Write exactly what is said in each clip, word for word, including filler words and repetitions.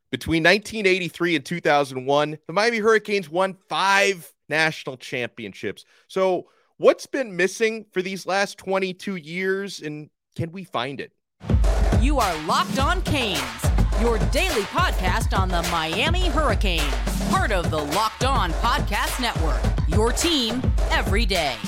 Between nineteen eighty-three and two thousand one, the Miami Hurricanes won five national championships. So what's been missing for these last twenty-two years, and can we find it? You are Locked On Canes, your daily podcast on the Miami Hurricanes, part of the Locked On Podcast Network, your team every day.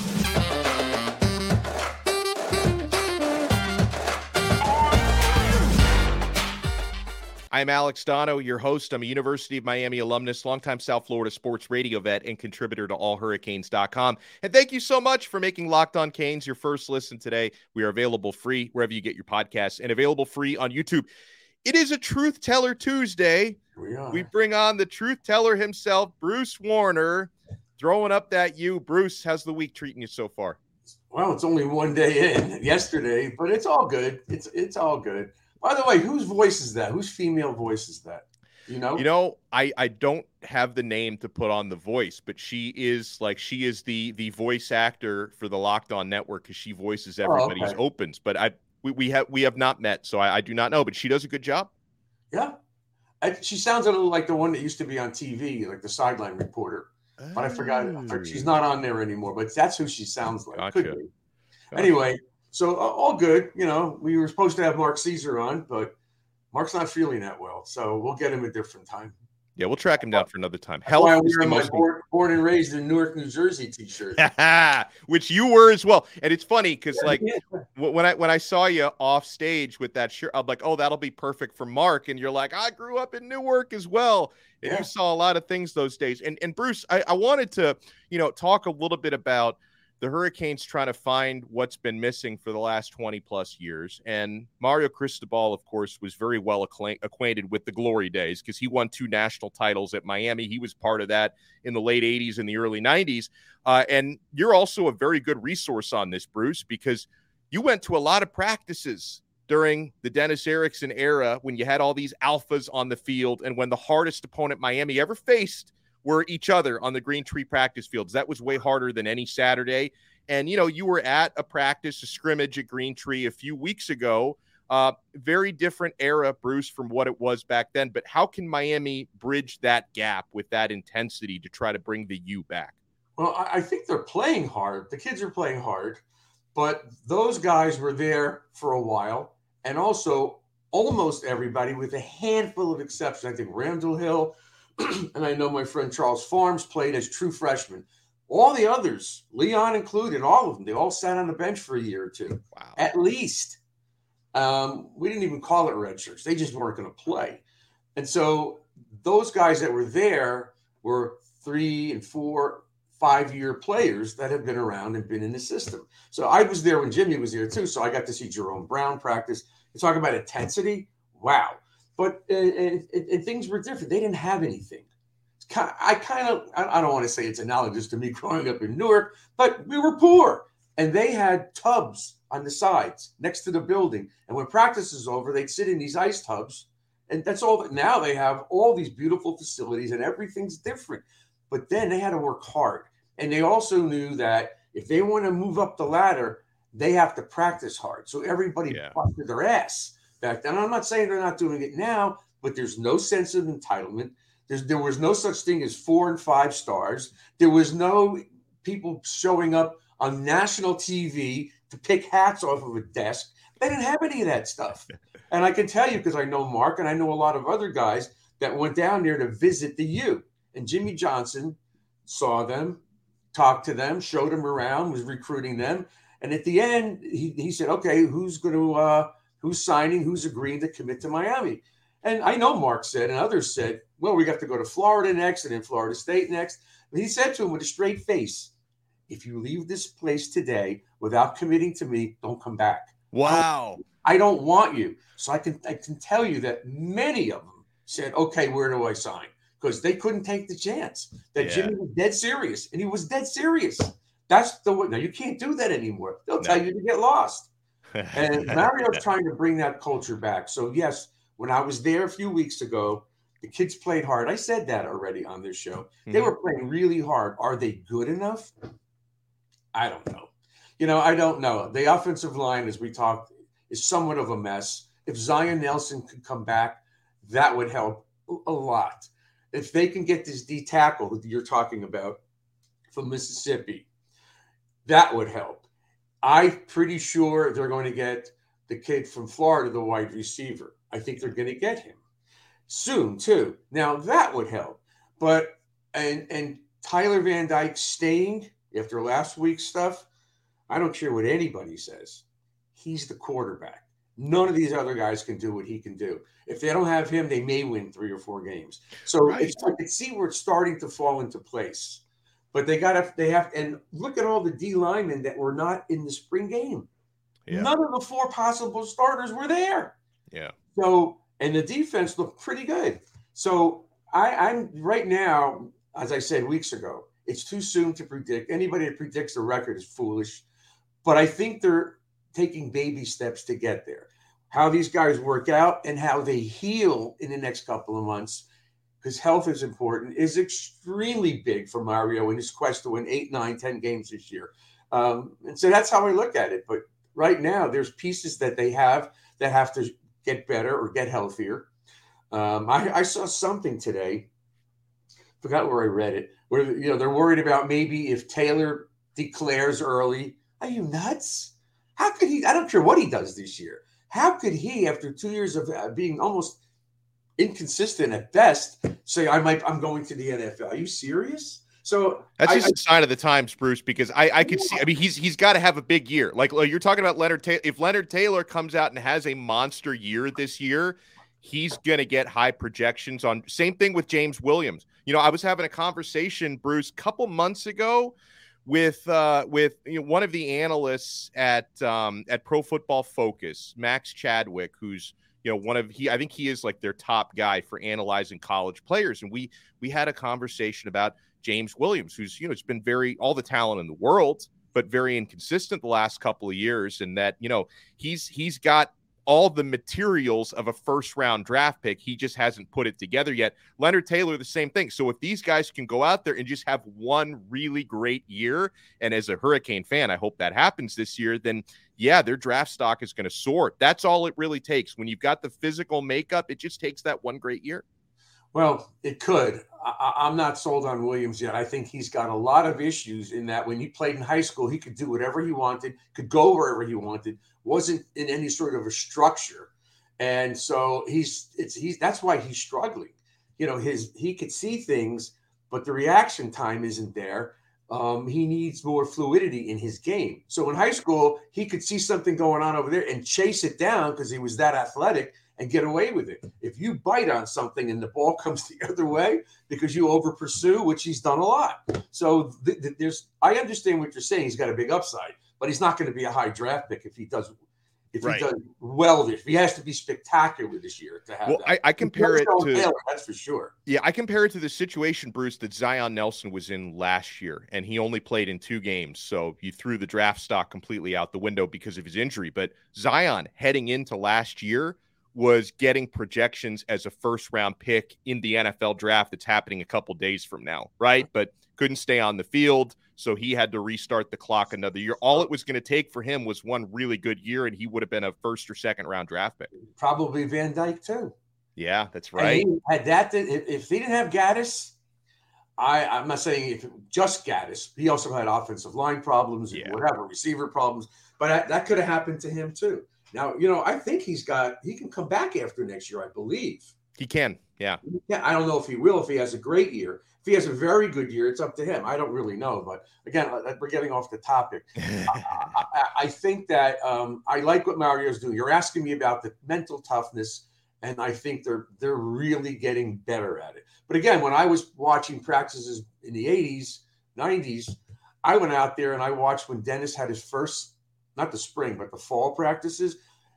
I'm Alex Dono, your host. I'm a University of Miami alumnus, longtime South Florida sports radio vet, and contributor to all hurricanes dot com. And thank you so much for making Locked On Canes your first listen today. We are available free wherever you get your podcasts and available free on YouTube. It is a Truth Teller Tuesday. We are. We bring on the Truth Teller himself, Bruce Warner, throwing up that U. Bruce, how's the week treating you so far? Well, it's only one day in yesterday, but it's all good. It's it's all good. By the way, whose voice is that? Whose female voice is that? You know? You know, I, I don't have the name to put on the voice, but she is like she is the the voice actor for the Locked On Network because she voices everybody's oh, okay. opens. But I we, we have we have not met, so I, I do not know. But she does a good job. Yeah, I, she sounds a little like the one that used to be on T V, like the sideline reporter. Oh. But I forgot. She's not on there anymore. But that's who she sounds like. Gotcha. Could be. Gotcha. Anyway. So uh, all good, you know, we were supposed to have Mark Caesar on, but Mark's not feeling that well. So we'll get him a different time. Yeah, we'll track him down for another time. That's why I'm is the wearing my most born, born and raised in Newark, New Jersey t-shirt. Which you were as well. And it's funny because Yeah, like yeah. when I when I saw you off stage with that shirt, I'm like, oh, that'll be perfect for Mark. And you're like, I grew up in Newark as well. And Yeah. you saw a lot of things those days. And and Bruce, I, I wanted to, you know, talk a little bit about the Hurricanes trying to find what's been missing for the last twenty plus years. And Mario Cristobal, of course, was very well accla- acquainted with the glory days because he won two national titles at Miami. He was part of that in the late eighties and the early nineties. Uh, and you're also a very good resource on this, Bruce, because you went to a lot of practices during the Dennis Erickson era when you had all these alphas on the field and when the hardest opponent Miami ever faced were each other on the Green Tree practice fields. That was way harder than any Saturday. And, you know, you were at a practice, a scrimmage at Green Tree a few weeks ago. Uh, very different era, Bruce, from what it was back then. But how can Miami bridge that gap with that intensity to try to bring the U back? Well, I I think they're playing hard. The kids are playing hard, but those guys were there for a while. And also almost everybody, with a handful of exceptions. I think Randall Hill, and I know my friend Charles Farms played as true freshmen. All the others, Leon included, all of them, they all sat on the bench for a year or two, Wow. at least. Um, we didn't even call it red shirts. They just weren't going to play. And so those guys that were there were three and four, five-year players that have been around and been in the system. So I was there when Jimmy was there too, so I got to see Jerome Brown practice. You talk about intensity, wow. But uh, and, and things were different. They didn't have anything. It's kind of, I kind of, I don't want to say it's analogous to me growing up in Newark, but we were poor. And they had tubs on the sides next to the building. And when practice is over, they'd sit in these ice tubs. And that's all that now they have all these beautiful facilities and everything's different. But then they had to work hard. And they also knew that if they want to move up the ladder, they have to practice hard. So everybody Yeah. busted their ass back then. I'm not saying they're not doing it now, but there's no sense of entitlement. There's, there was no such thing as four and five stars. There was no people showing up on national T V to pick hats off of a desk. They didn't have any of that stuff. And I can tell you, because I know Mark and I know a lot of other guys that went down there to visit the U. And Jimmy Johnson saw them, talked to them, showed them around, was recruiting them. And at the end, he, he said, okay, who's going to, uh, who's signing, who's agreeing to commit to Miami? And I know Mark said, and others said, well, we got to go to Florida next and then Florida State next. But he said to him with a straight face, if you leave this place today without committing to me, don't come back. Wow. I don't want you. So I can, I can tell you that many of them said, okay, where do I sign? Because they couldn't take the chance that Yeah. Jimmy was dead serious. And he was dead serious. That's the way. Now, you can't do that anymore. They'll No. tell you to get lost. And Mario's trying to bring that culture back. So, yes, when I was there a few weeks ago, the kids played hard. I said that already on this show. They Mhm. were playing really hard. Are they good enough? I don't know. You know, I don't know. The offensive line, as we talked, is somewhat of a mess. If Zion Nelson could come back, that would help a lot. If they can get this D tackle that you're talking about from Mississippi, that would help. I'm pretty sure they're going to get the kid from Florida, the wide receiver. I think they're going to get him soon too. Now that would help. But and and Tyler Van Dyke staying after last week's stuff, I don't care what anybody says. He's the quarterback. None of these other guys can do what he can do. If they don't have him, they may win three or four games. So right. it's, I can see where it's starting to fall into place. But they got to, they have, and look at all the D linemen that were not in the spring game. Yeah. None of the four possible starters were there. Yeah. So, and the defense looked pretty good. So I, I'm right now, as I said weeks ago, it's too soon to predict. Anybody that predicts the record is foolish. But I think they're taking baby steps to get there. How these guys work out and how they heal in the next couple of months, because health is important, is extremely big for Mario in his quest to win eight, nine, ten games this year. Um, and so that's how I look at it. But right now, there's pieces that they have that have to get better or get healthier. Um, I, I saw something today, forgot where I read it, where you know they're worried about maybe if Taylor declares early. Are you nuts? How could he? I don't care what he does this year. How could he, after two years of uh, being almost inconsistent at best, say I might I'm going to the N F L? Are you serious? So that's I, just I, a sign of the times, Bruce, because I, I could yeah. see. I mean, he's he's got to have a big year. Like you're talking about Leonard Taylor. If Leonard Taylor comes out and has a monster year this year, he's going to get high projections on. Same thing with James Williams. You know, I was having a conversation, Bruce, a couple months ago with uh, with you know, one of the analysts at um, at Pro Football Focus, Max Chadwick, who's you know one of he I think he is like their top guy for analyzing college players, and we we had a conversation about James Williams, who's you know it's been very all the talent in the world, but very inconsistent the last couple of years, and that you know he's he's got all the materials of a first round draft pick. He just hasn't put it together yet. Leonard Taylor, the same thing. So if these guys can go out there and just have one really great year, and as a Hurricane fan, I hope that happens this year, then yeah, their draft stock is going to soar. That's all it really takes. When you've got the physical makeup, it just takes that one great year. Well, it could. I, I'm not sold on Williams yet. I think he's got a lot of issues in that when he played in high school, he could do whatever he wanted, could go wherever he wanted, wasn't in any sort of a structure. And so he's it's he's that's why he's struggling. You know, his he could see things, but the reaction time isn't there. Um, he needs more fluidity in his game. So in high school, he could see something going on over there and chase it down because he was that athletic and get away with it. If you bite on something and the ball comes the other way because you over pursue, which he's done a lot. So th- th- there's, I understand what you're saying. He's got a big upside, but he's not going to be a high draft pick if he does, if right. he does well. If he has to be spectacular this year to have well, that. I, I compare it to, Taylor, that's for sure. Yeah. I compare it to the situation, Bruce, that Zion Nelson was in last year, and he only played in two games. So you threw the draft stock completely out the window because of his injury, but Zion heading into last year was getting projections as a first round pick in the N F L draft that's happening a couple days from now, right? But couldn't stay on the field, so he had to restart the clock another year. All it was going to take for him was one really good year, and he would have been a first or second round draft pick. Probably Van Dyke too. Yeah, that's right. And he had that, if, if they didn't have Gaddis, I, I'm not saying if it, just Gaddis. He also had offensive line problems and yeah. whatever, receiver problems, but I, that could have happened to him too. Now, you know, I think he's got, he can come back after next year, I believe. He can, yeah. Yeah, I don't know if he will, if he has a great year. If he has a very good year, it's up to him. I don't really know. But again, we're getting off the topic. I, I, I think that um, I like what Mario's doing. You're asking me about the mental toughness, and I think they're they're really getting better at it. But again, when I was watching practices in the eighties, nineties, I went out there and I watched when Dennis had his first, not the spring, but the fall practices,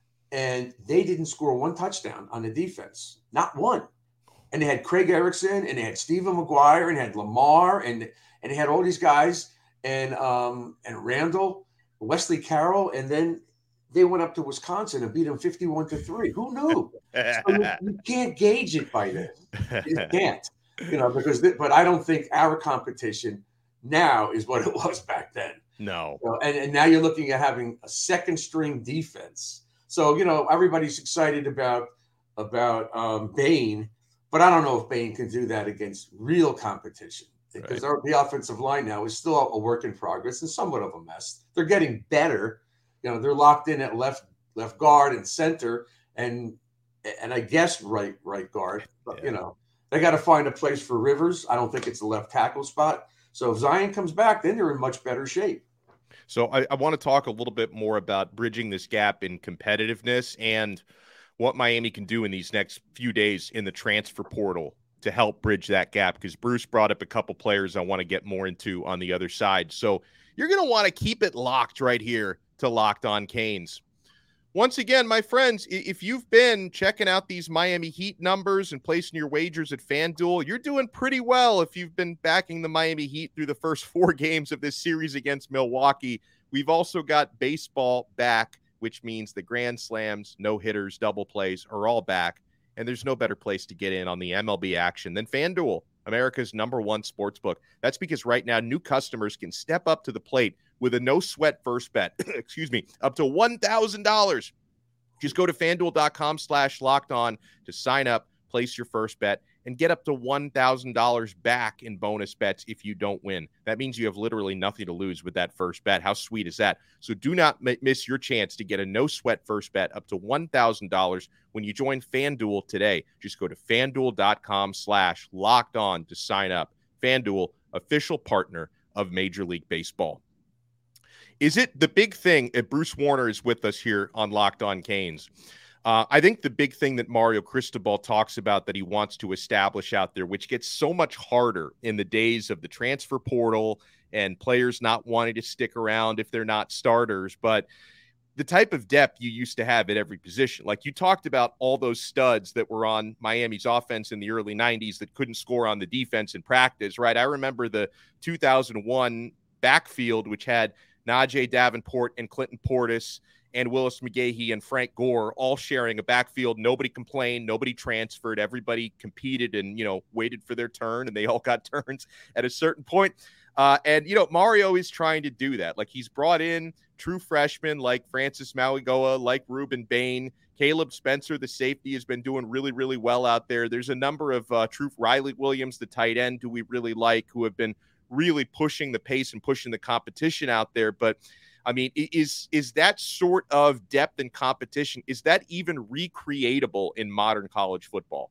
and they didn't score one touchdown on the defense, not one. And they had Craig Erickson, and they had Stephen McGuire, and they had Lamar, and and they had all these guys, and um and Randall, Wesley Carroll, and then they went up to Wisconsin and beat them fifty-one to three. Who knew? So you, you can't gauge it by this. You can't, you know, because th- but I don't think our competition now is what it was back then. No. So, and, and now you're looking at having a second string defense. So, you know, everybody's excited about about um, Bain, But I don't know if Bain can do that against real competition because Right. our, the offensive line now is still a work in progress and somewhat of a mess. They're getting better. You know, they're locked in at left left guard and center and and I guess right right guard. But, Yeah. you know, they got to find a place for Rivers. I don't think it's the left tackle spot. So if Zion comes back, then they're in much better shape. So I, I want to talk a little bit more about bridging this gap in competitiveness and what Miami can do in these next few days in the transfer portal to help bridge that gap, because Bruce brought up a couple players I want to get more into on the other side. So you're going to want to keep it locked right here to Locked On Canes. Once again, my friends, if you've been checking out these Miami Heat numbers and placing your wagers at FanDuel, you're doing pretty well if you've been backing the Miami Heat through the first four games of this series against Milwaukee. We've also got baseball back, which means the grand slams, no-hitters, double plays are all back, and there's no better place to get in on the M L B action than FanDuel, America's number one sportsbook. That's because right now new customers can step up to the plate with a no-sweat first bet, excuse me, up to one thousand dollars. Just go to FanDuel.com slash locked on to sign up, place your first bet, and get up to one thousand dollars back in bonus bets if you don't win. That means you have literally nothing to lose with that first bet. How sweet is that? So do not m- miss your chance to get a no-sweat first bet up to one thousand dollars when you join FanDuel today. Just go to FanDuel.com slash locked on to sign up. FanDuel, official partner of Major League Baseball. Is it the big thing? Uh, Bruce Warner is with us here on Locked On Canes. Uh, I think the big thing that Mario Cristobal talks about that he wants to establish out there, which gets so much harder in the days of the transfer portal and players not wanting to stick around if they're not starters, but the type of depth you used to have at every position. Like you talked about all those studs that were on Miami's offense in the early nineties that couldn't score on the defense in practice, right? I remember the two thousand one backfield, which had Najee Davenport and Clinton Portis and Willis McGahee and Frank Gore all sharing a backfield. Nobody complained. Nobody transferred. Everybody competed and, you know, waited for their turn, and they all got turns at a certain point. Uh, and, you know, Mario is trying to do that. Like he's brought in true freshmen like Francis Mauigoa, like Ruben Bain. Caleb Spencer, the safety, has been doing really, really well out there. There's a number of uh, true Riley Williams, the tight end, who we really like, who have been really pushing the pace and pushing the competition out there. But I mean, is is that sort of depth and competition, is that even recreatable in modern college football?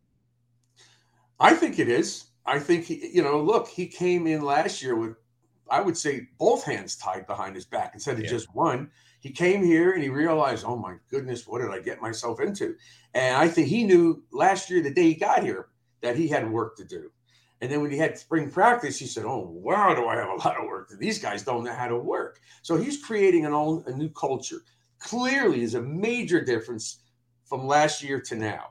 I think it is. I think, he, you know, look, he came in last year with, I would say, both hands tied behind his back instead of yeah. just one. He came here and he realized, oh my goodness, what did I get myself into? And I think he knew last year, the day he got here, that he had work to do. And then when he had spring practice, he said, oh, wow, do I have a lot of work. These guys don't know how to work. So he's creating an own, a new culture. Clearly is a major difference from last year to now.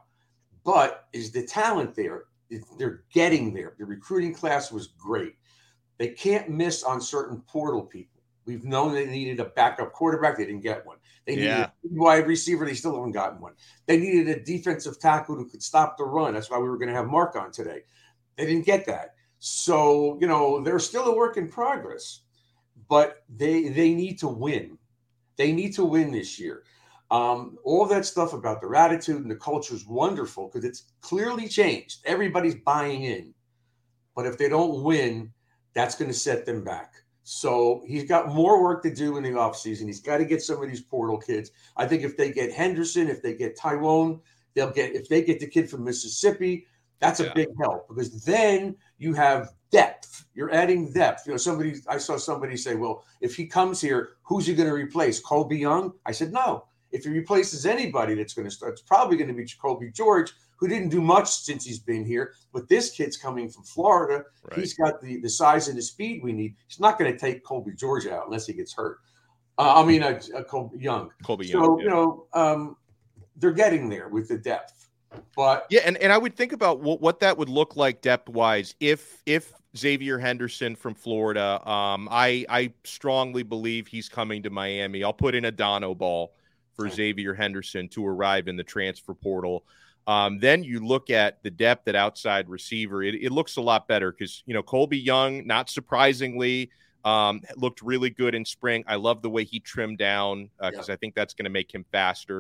But is the talent there? They're getting there. The recruiting class was great. They can't miss on certain portal people. We've known they needed a backup quarterback. They didn't get one. They needed yeah. a wide receiver. They still haven't gotten one. They needed a defensive tackle who could stop the run. That's why we were going to have Mark on today. They didn't get that. So, you know, they're still a work in progress, but they they need to win. They need to win this year. Um, all that stuff about their attitude and the culture is wonderful because it's clearly changed. Everybody's buying in. But if they don't win, that's going to set them back. So he's got more work to do in the offseason. He's got to get some of these portal kids. I think if they get Henderson, if they get Tyrone, they'll get, if they get the kid from Mississippi, that's a yeah. big help because then you have depth. You're adding depth. You know, somebody, I saw somebody say, well, if he comes here, who's he going to replace? Colby Young? I said, no. If he replaces anybody that's going to start, it's probably going to be Jacoby George, who didn't do much since he's been here. But this kid's coming from Florida. Right. He's got the, the size and the speed we need. He's not going to take Colby George out unless he gets hurt. Uh, I mean, uh, uh, Colby Young. Colby so, Young. Yeah. you know, um, they're getting there with the depth. But yeah, and, and I would think about what, what that would look like depth-wise if if Xavier Henderson from Florida, um, I I strongly believe he's coming to Miami. I'll put in a Dono ball for Xavier Henderson to arrive in the transfer portal. Um, then you look at the depth at outside receiver. It, it looks a lot better because, you know, Colby Young, not surprisingly, um, looked really good in spring. I love the way he trimmed down because uh, yeah. I think that's going to make him faster.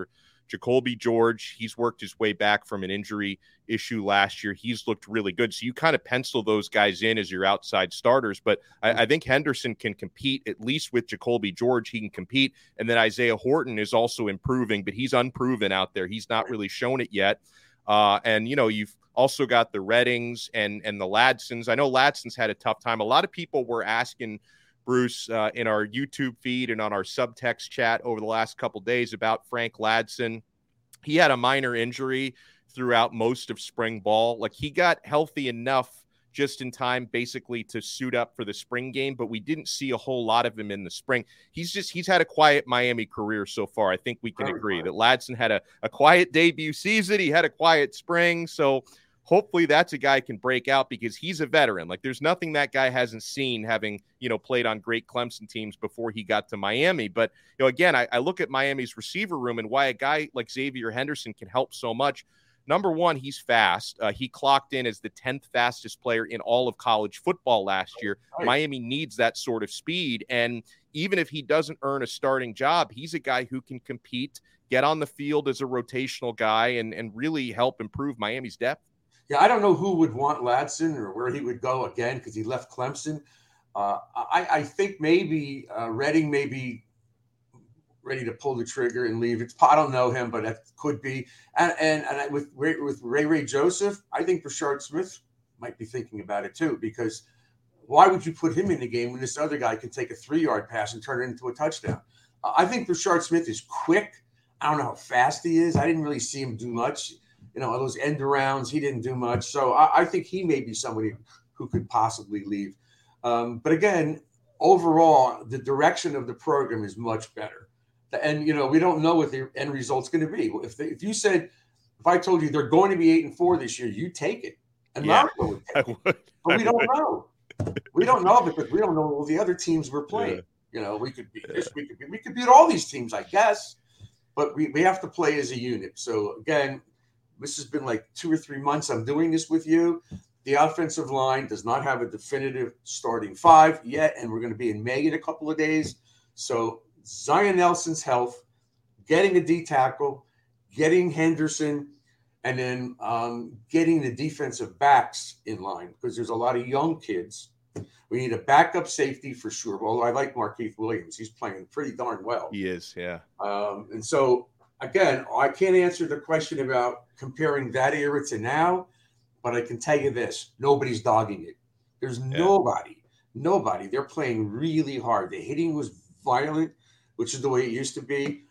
Jacoby George, he's worked his way back from an injury issue last year. He's looked really good. So you kind of pencil those guys in as your outside starters. But I, I think Henderson can compete, at least with Jacoby George. He can compete. And then Isaiah Horton is also improving, but he's unproven out there. He's not really shown it yet. Uh, and, you know, you've also got the Reddings and, and the Ladsons. I know Ladson's had a tough time. A lot of people were asking Bruce, uh, in our YouTube feed and on our subtext chat over the last couple of days about Frank Ladson. He had a minor injury throughout most of spring ball. Like, he got healthy enough just in time basically to suit up for the spring game, but we didn't see a whole lot of him in the spring. He's just, he's had a quiet Miami career so far. I think we can agree that Ladson had a, a quiet debut season. He had a quiet spring. So hopefully that's a guy who can break out, because he's a veteran. Like, there's nothing that guy hasn't seen, having, you know, played on great Clemson teams before he got to Miami. But, you know, again, I, I look at Miami's receiver room and why a guy like Xavier Henderson can help so much. Number one, he's fast. Uh, he clocked in as the tenth fastest player in all of college football last year. Right. Miami needs that sort of speed. And even if he doesn't earn a starting job, he's a guy who can compete, get on the field as a rotational guy, and, and really help improve Miami's depth. Yeah, I don't know who would want Ladson or where he would go again, because he left Clemson. Uh, I, I think maybe uh, Redding may be ready to pull the trigger and leave. It's, I don't know him, but that could be. And and, and with with Ray Ray Joseph, I think Brashard Smith might be thinking about it too, because why would you put him in the game when this other guy can take a three-yard pass and turn it into a touchdown? Uh, I think Brashard Smith is quick. I don't know how fast he is. I didn't really see him do much. You know, those end arounds, he didn't do much. So I, I think he may be somebody who could possibly leave. Um, but again, overall, the direction of the program is much better. And, you know, we don't know what the end result's going to be. If they, if you said, if I told you they're going to be eight and four this year, you take it. And yeah, would take it. Would. But we I don't would. know. We don't know, because we don't know all the other teams we're playing. Yeah. You know, we could beat yeah. this, we could beat, we could beat all these teams, I guess. But we, we have to play as a unit. So again, this has been like two or three months I'm doing this with you. The offensive line does not have a definitive starting five yet, and we're going to be in May in a couple of days. So Zion Nelson's health, getting a D tackle, getting Henderson, and then um, getting the defensive backs in line, because there's a lot of young kids. We need a backup safety for sure. Although I like Markeith Williams. He's playing pretty darn well. He is, yeah. Um, and so, again, I can't answer the question about comparing that era to now, but I can tell you this. Nobody's dogging it. There's yeah. nobody, nobody. They're playing really hard. The hitting was violent, which is the way it used to be.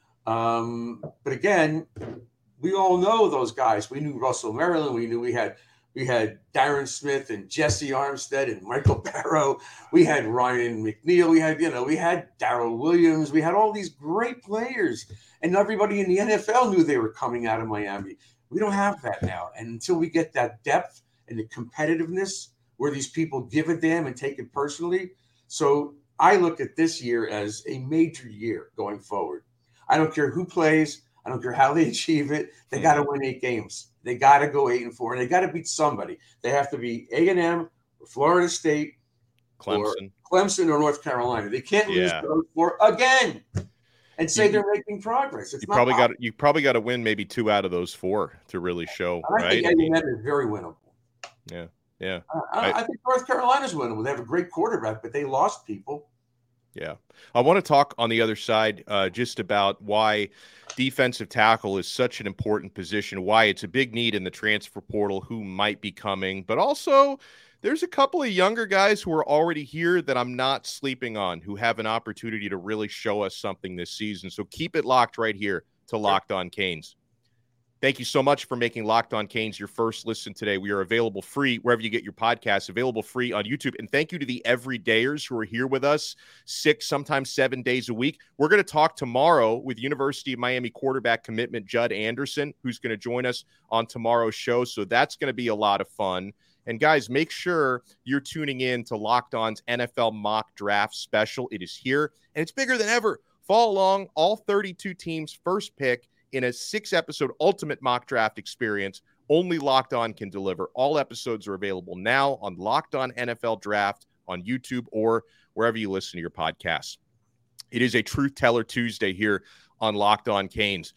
Um, but again, we all know those guys. We knew Russell Maryland. We knew we had we had Darren Smith and Jesse Armstead and Michael Barrow. We had Ryan McNeil. We had, you know, we had Darrell Williams. We had all these great players, and everybody in the N F L knew they were coming out of Miami. We don't have that now. And until we get that depth and the competitiveness where these people give a damn and take it personally. So I look at this year as a major year going forward. I don't care who plays. I don't care how they achieve it. They got to win eight games. They got to go eight and four, and they got to beat somebody. They have to be A and M or Florida State, Clemson, or Clemson or North Carolina. They can't lose yeah. those four again and say you, they're making progress. It's you not probably got you probably got to win maybe two out of those four to really show. I right? think A and M is very winnable. Yeah, yeah. I, I, I think North Carolina's winnable. They have a great quarterback, but they lost people. Yeah. I want to talk on the other side uh, just about why defensive tackle is such an important position, why it's a big need in the transfer portal, who might be coming, but also there's a couple of younger guys who are already here that I'm not sleeping on, who have an opportunity to really show us something this season. So keep it locked right here to Locked On Canes. Thank you so much for making Locked On Canes your first listen today. We are available free wherever you get your podcasts, available free on YouTube. And thank you to the everydayers who are here with us six, sometimes seven days a week. We're going to talk tomorrow with University of Miami quarterback commitment Judd Anderson, who's going to join us on tomorrow's show. So that's going to be a lot of fun. And guys, make sure you're tuning in to Locked On's N F L mock draft special. It is here, and it's bigger than ever. Follow along, all thirty-two teams' first pick in a six-episode ultimate mock draft experience. Only Locked On can deliver. All episodes are available now on Locked On N F L Draft on YouTube or wherever you listen to your podcasts. It is a Truth Teller Tuesday here on Locked On Canes.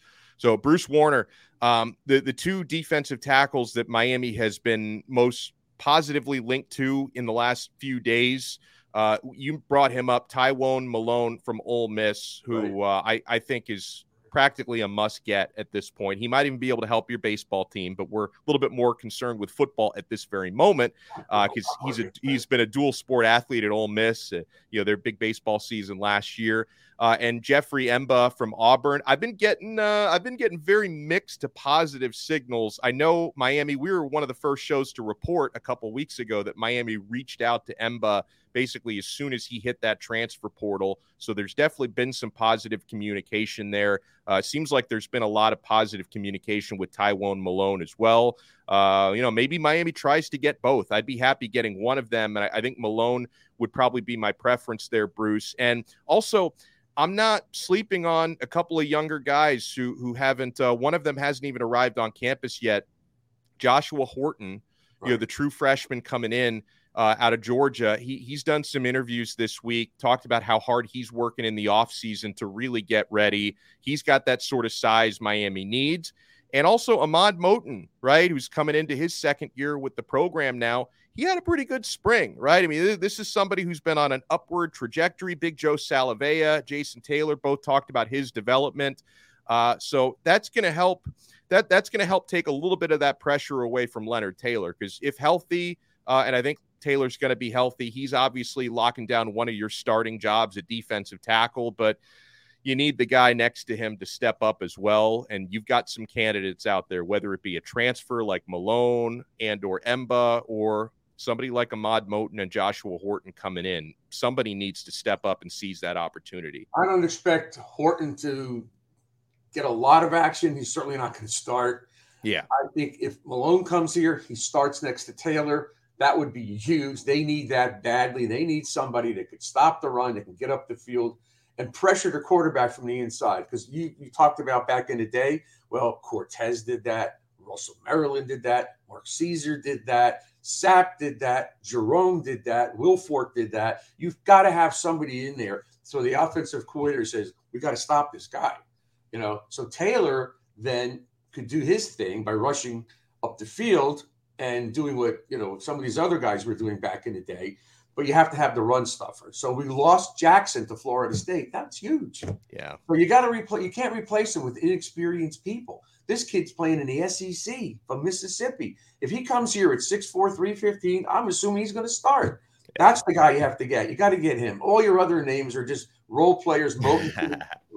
So Bruce Warner, um, the, the two defensive tackles that Miami has been most positively linked to in the last few days, uh, you brought him up, Tywone Malone from Ole Miss, who uh, I, I think is practically a must get at this point. He might even be able to help your baseball team, but we're a little bit more concerned with football at this very moment because uh, he's a he's been a dual sport athlete at Ole Miss. Uh, you know, their big baseball season last year. Uh, and Jeffrey Emba from Auburn. I've been getting uh, I've been getting very mixed to positive signals. I know Miami, we were one of the first shows to report a couple weeks ago that Miami reached out to Emba basically as soon as he hit that transfer portal. So there's definitely been some positive communication there. Uh, seems like there's been a lot of positive communication with Tywone Malone as well. Uh, you know, maybe Miami tries to get both. I'd be happy getting one of them. And I, I think Malone would probably be my preference there, Bruce. And also, I'm not sleeping on a couple of younger guys who who haven't, uh, one of them hasn't even arrived on campus yet. Joshua Horton, right. you know, the true freshman coming in uh, out of Georgia. He He's done some interviews this week, talked about how hard he's working in the offseason to really get ready. He's got that sort of size Miami needs. And also Ahmad Moten, right, who's coming into his second year with the program now. He had a pretty good spring, right? I mean, this is somebody who's been on an upward trajectory. Big Joe Salavea, Jason Taylor both talked about his development. Uh, so that's going to help. That that's going to help take a little bit of that pressure away from Leonard Taylor, because if healthy, uh, and I think Taylor's going to be healthy, he's obviously locking down one of your starting jobs at defensive tackle, but you need the guy next to him to step up as well. And you've got some candidates out there, whether it be a transfer like Malone and or Emba, or somebody like Ahmad Moten and Joshua Horton coming in. Somebody needs to step up and seize that opportunity. I don't expect Horton to get a lot of action. He's certainly not going to start. Yeah. I think if Malone comes here, he starts next to Taylor. That would be huge. They need that badly. They need somebody that could stop the run, that can get up the field and pressure the quarterback from the inside. Because you, you talked about back in the day, well, Cortez did that. Russell Maryland did that. Mark Caesar did that. Sapp did that. Jerome did that. Wilfork did that. You've got to have somebody in there. So the offensive coordinator says, we got to stop this guy. You know, so Taylor then could do his thing by rushing up the field and doing what, you know, some of these other guys were doing back in the day. But you have to have the run stuffer. So we lost Jackson to Florida State. That's huge. Yeah. So you got to replace. You can't replace him with inexperienced people. This kid's playing in the S E C from Mississippi. If he comes here at six four, three fifteen, I'm assuming he's going to start. That's the guy you have to get. You got to get him. All your other names are just role players. Moten,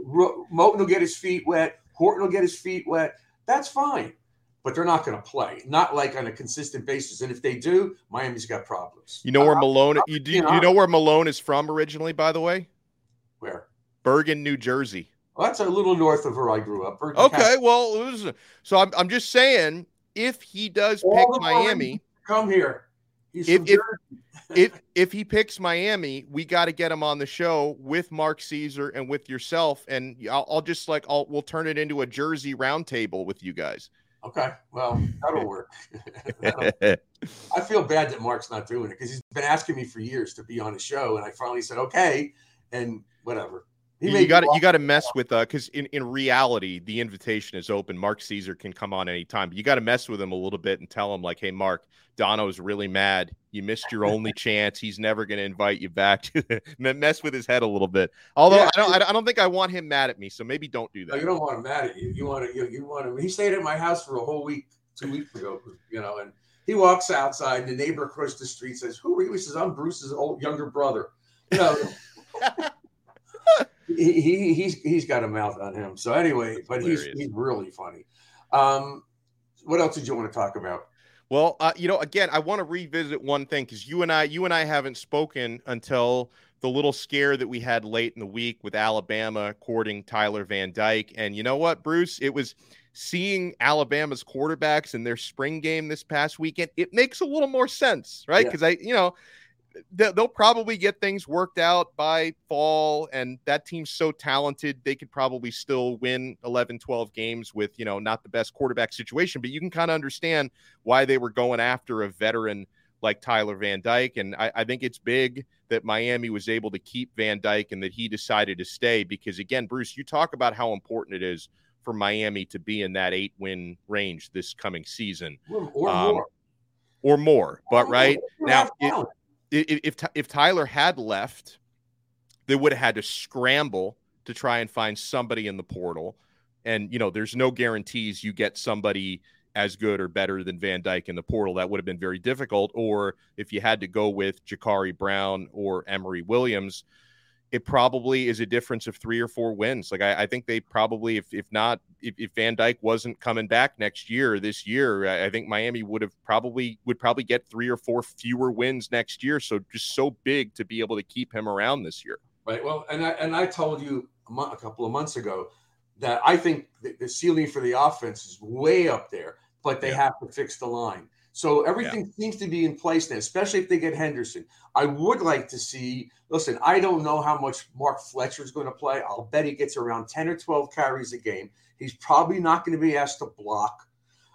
Moten will get his feet wet. Horton will get his feet wet. That's fine. But they're not going to play, not like on a consistent basis. And if they do, Miami's got problems. You know where uh, Malone? You do you know where Malone is from originally? By the way, where? Bergen, New Jersey. Well, that's a little north of where I grew up. Bergen okay, County. well, listen, so I'm I'm just saying, if he does All pick Miami, come here. He's if from if, Jersey. if if he picks Miami, we got to get him on the show with Mark Caesar and with yourself, and I'll, I'll just like I'll we'll turn it into a Jersey roundtable with you guys. Okay, well, that'll work. that'll, I feel bad that Mark's not doing it because he's been asking me for years to be on the show, and I finally said okay, and whatever. He you got to you got to mess with uh because in, in reality the invitation is open. Mark Caesar can come on anytime, but you got to mess with him a little bit and tell him like, hey Mark, Dono's really mad. You missed your only chance. He's never going to invite you back. Mess with his head a little bit. Although yeah, I don't I don't think I want him mad at me, so maybe don't do that. No, you don't want him mad at you. You want to you, you want him. He stayed at my house for a whole week two weeks ago, you know, and he walks outside and the neighbor across the street says, "Who are you?" He says, "I'm Bruce's old younger brother." You know. He, he he's he's got a mouth on him. So anyway, but he's he's really funny. Um, what else did you want to talk about? Well, uh, you know, again, I want to revisit one thing because you and I, you and I haven't spoken until the little scare that we had late in the week with Alabama courting Tyler Van Dyke. And you know what, Bruce? It was seeing Alabama's quarterbacks in their spring game this past weekend. It makes a little more sense, right? Because yeah. I, you know. They'll probably get things worked out by fall, and that team's so talented they could probably still win eleven, twelve games with, you know, not the best quarterback situation, but you can kind of understand why they were going after a veteran like Tyler Van Dyke. And I, I think it's big that Miami was able to keep Van Dyke and that he decided to stay because, again, Bruce, you talk about how important it is for Miami to be in that eight win range this coming season, or, or um, more, or more. But or right more. now, it, if, if if Tyler had left, they would have had to scramble to try and find somebody in the portal. And, you know, there's no guarantees you get somebody as good or better than Van Dyke in the portal. That would have been very difficult. Or if you had to go with Ja'Carri Brown or Emory Williams, it probably is a difference of three or four wins. Like, I, I think they probably, if if not, if, if Van Dyke wasn't coming back next year, this year, I, I think Miami would have probably, would probably get three or four fewer wins next year. So just so big to be able to keep him around this year. Right. Well, and I, and I told you a, month, a couple of months ago that I think the, the ceiling for the offense is way up there, but they yeah. have to fix the line. So everything yeah. seems to be in place now, especially if they get Henderson. I would like to see, listen, I don't know how much Mark Fletcher is going to play. I'll bet he gets around ten or twelve carries a game. He's probably not going to be asked to block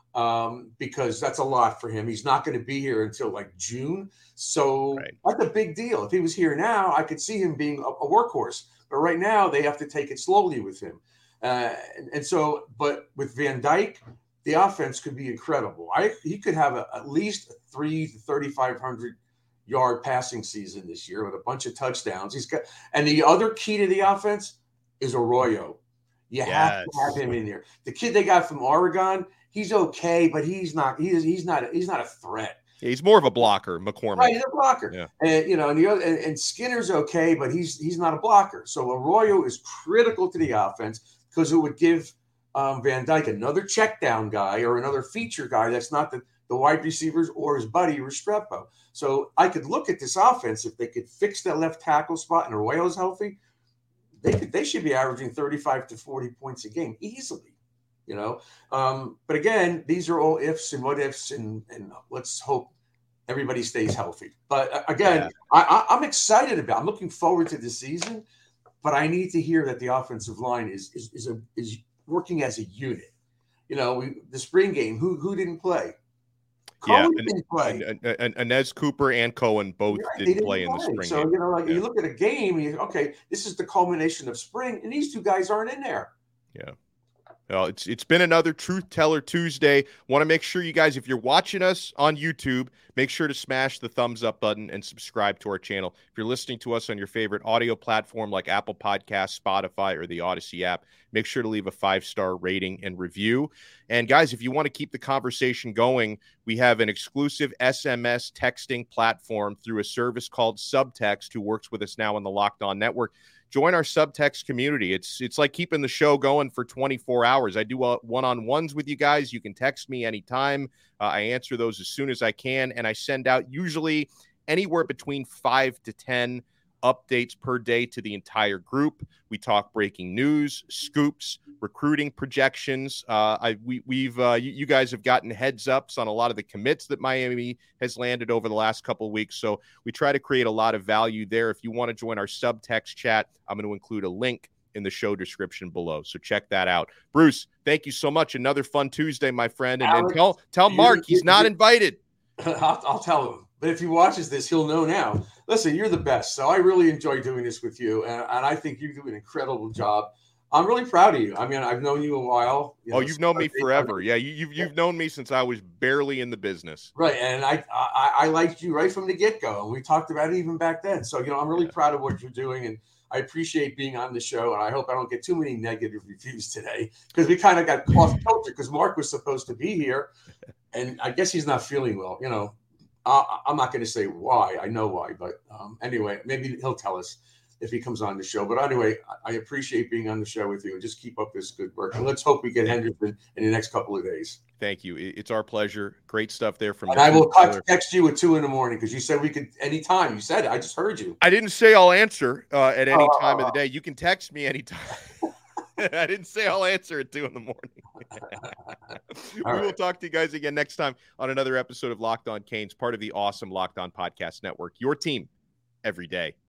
um, because that's a lot for him. He's not going to be here until like June. So right. that's a big deal. If he was here now, I could see him being a, a workhorse. But right now, they have to take it slowly with him. Uh, and, and so, but with Van Dyke, the offense could be incredible. I he could have a, at least a three to thirty-five hundred yard passing season this year with a bunch of touchdowns. He's got, and the other key to the offense is Arroyo. You yes. have to have him in there. The kid they got from Oregon, he's okay, but he's not. He's he's not. He's not a threat. Yeah, he's more of a blocker, McCormick. Right, he's a blocker. Yeah. And you know, and the other, and, and Skinner's okay, but he's he's not a blocker. So Arroyo is critical to the offense because it would give um, Van Dyke another check down guy or another feature guy that's not the, the wide receivers or his buddy Restrepo. So I could look at this offense if they could fix that left tackle spot and Arroyo's healthy, they could they should be averaging thirty-five to forty points a game easily. You know, um, but again, these are all ifs and what ifs, and, and let's hope everybody stays healthy. But uh, again, yeah. I, I, I'm excited about. I'm looking forward to the season, but I need to hear that the offensive line is is is, a, is working as a unit. You know, we, the spring game, who who didn't play? Cohen yeah, didn't play. And, and, and Inez Cooper and Cohen both yeah, didn't, didn't play, play in the spring so, game. you know, like yeah. you look at a game, and you okay, this is the culmination of spring, and these two guys aren't in there. Yeah. Well, it's it's been another Truth Teller Tuesday. Want to make sure you guys, if you're watching us on YouTube, make sure to smash the thumbs up button and subscribe to our channel. If you're listening to us on your favorite audio platform like Apple Podcasts, Spotify, or the Odyssey app, make sure to leave a five-star rating and review. And guys, if you want to keep the conversation going, we have an exclusive S M S texting platform through a service called Subtext, who works with us now on the Locked On Network. Join our Subtext community. It's it's like keeping the show going for twenty-four hours. I do uh, one-on-ones with you guys. You can text me anytime. Uh, I answer those as soon as I can, and I send out usually anywhere between five to ten updates per day to the entire group. We talk breaking news, scoops, recruiting projections. Uh, I we we've uh, you, you guys have gotten heads ups on a lot of the commits that Miami has landed over the last couple of weeks. So we try to create a lot of value there. If you want to join our Subtext chat, I'm going to include a link in the show description below. So check that out. Bruce, thank you so much. Another fun Tuesday, my friend. And, Alex, and tell tell Mark he's not invited. I'll, I'll tell him. But if he watches this, he'll know now. Listen, you're the best. So I really enjoy doing this with you. And, and I think you do an incredible job. I'm really proud of you. I mean, I've known you a while. You know, oh, you've known me forever. Yeah, you, you've, you've known me since I was barely in the business. Right. And I, I, I liked you right from the get-go. And we talked about it even back then. So, you know, I'm really yeah. proud of what you're doing. And I appreciate being on the show. And I hope I don't get too many negative reviews today because we kind of got off kilter because Mark was supposed to be here. And I guess he's not feeling well, you know. Uh, I'm not going to say why. I know why, but um, anyway, maybe he'll tell us if he comes on the show. But anyway, I appreciate being on the show with you and just keep up this good work. And let's hope we get Henderson in the next couple of days. Thank you. It's our pleasure. Great stuff there from. And I will text you at two in the morning because you said we could anytime. You said it. I just heard you. I didn't say I'll answer uh, at any uh, time of the day. You can text me anytime. I didn't say I'll answer at two in the morning. we right. will talk to you guys again next time on another episode of Locked On Canes, part of the awesome Locked On Podcast Network. Your team every day.